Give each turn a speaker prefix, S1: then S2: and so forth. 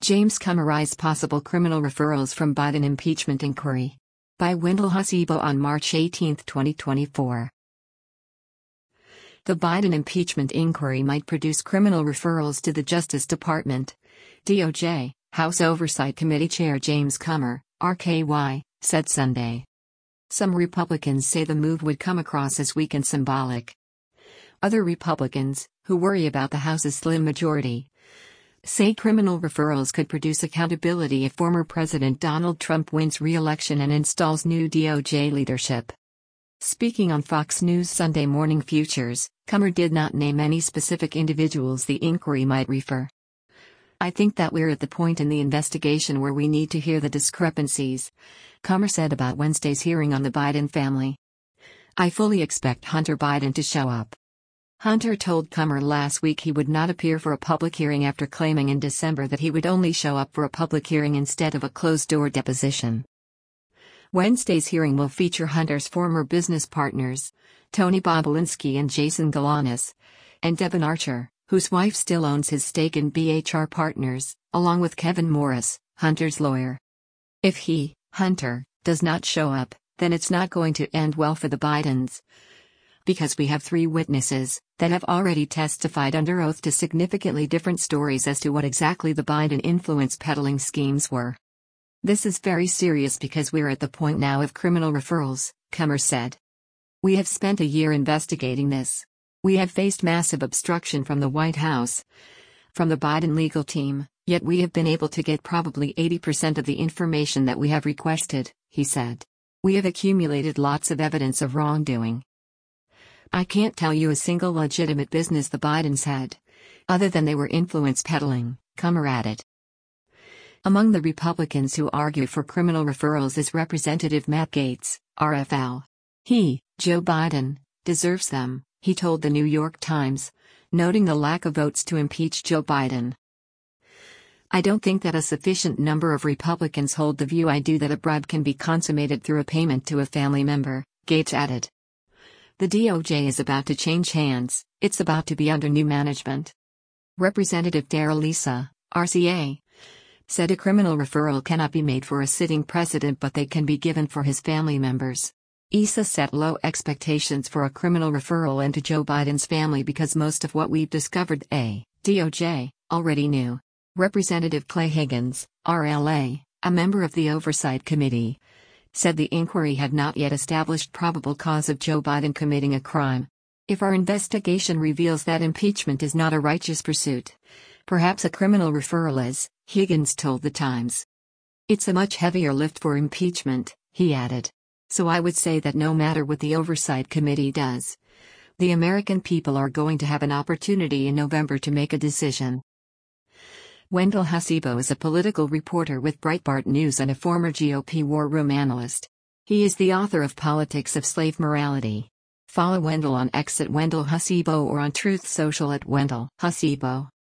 S1: James Comer eyes possible criminal referrals from Biden impeachment inquiry. By Wendell Hasibo on March 18, 2024. The Biden impeachment inquiry might produce criminal referrals to the Justice Department. DOJ, House Oversight Committee Chair James Comer, RKY, said Sunday. Some Republicans say the move would come across as weak and symbolic. Other Republicans, who worry about the House's slim majority, say criminal referrals could produce accountability if former President Donald Trump wins re-election and installs new DOJ leadership. Speaking on Fox News Sunday Morning Futures, Comer did not name any specific individuals the inquiry might refer. I think that we're at the point in the investigation where we need to hear the discrepancies, Comer said about Wednesday's hearing on the Biden family. I fully expect Hunter Biden to show up. Hunter told Comer last week he would not appear for a public hearing after claiming in December that he would only show up for a public hearing instead of a closed-door deposition. Wednesday's hearing will feature Hunter's former business partners, Tony Bobulinski and Jason Galanis, and Devon Archer, whose wife still owns his stake in BHR Partners, along with Kevin Morris, Hunter's lawyer. If he, Hunter, does not show up, then it's not going to end well for the Bidens. Because we have 3 witnesses that have already testified under oath to significantly different stories as to what exactly the Biden influence peddling schemes were. This is very serious because we're at the point now of criminal referrals, Comer said. We have spent a year investigating this. We have faced massive obstruction from the White House, from the Biden legal team, yet we have been able to get probably 80% of the information that we have requested, he said. We have accumulated lots of evidence of wrongdoing. I can't tell you a single legitimate business the Bidens had, other than they were influence peddling, Comer added. Among the Republicans who argue for criminal referrals is Representative Matt Gaetz, RFL. He, Joe Biden, deserves them, he told the New York Times, noting the lack of votes to impeach Joe Biden. I don't think that a sufficient number of Republicans hold the view I do that a bribe can be consummated through a payment to a family member, Gaetz added. The DOJ is about to change hands, it's about to be under new management. Representative Darrell Issa, RCA, said a criminal referral cannot be made for a sitting president but they can be given for his family members. Issa set low expectations for a criminal referral into Joe Biden's family because most of what we've discovered DOJ already knew. Representative Clay Higgins, RLA, a member of the Oversight Committee, said the inquiry had not yet established probable cause of Joe Biden committing a crime. If our investigation reveals that impeachment is not a righteous pursuit, perhaps a criminal referral is, Higgins told The Times. It's a much heavier lift for impeachment, he added. So I would say that no matter what the Oversight Committee does, the American people are going to have an opportunity in November to make a decision. Wendell Hasibo is a political reporter with Breitbart News and a former GOP war room analyst. He is the author of Politics of Slave Morality. Follow Wendell on X at Wendell Hasibo or on Truth Social at Wendell Hasibo.